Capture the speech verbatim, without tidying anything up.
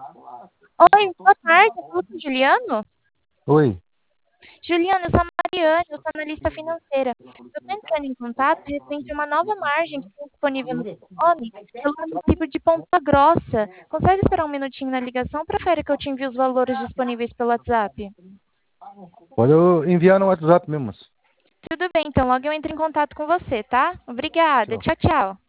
Oi, boa tarde, eu falo com o Juliano. Oi, Juliano, eu sou a Mariane, eu sou analista financeira. Eu estou entrando em contato referente a uma nova margem que tem disponível no Stone pelo município de Ponta Grossa. Consegue esperar um minutinho na ligação? Prefere que eu te envie os valores disponíveis pelo WhatsApp? pode eu enviar no WhatsApp mesmo. Moço. Tudo bem, então logo eu entro em contato com você, tá? Obrigada, Tchau. tchau, tchau.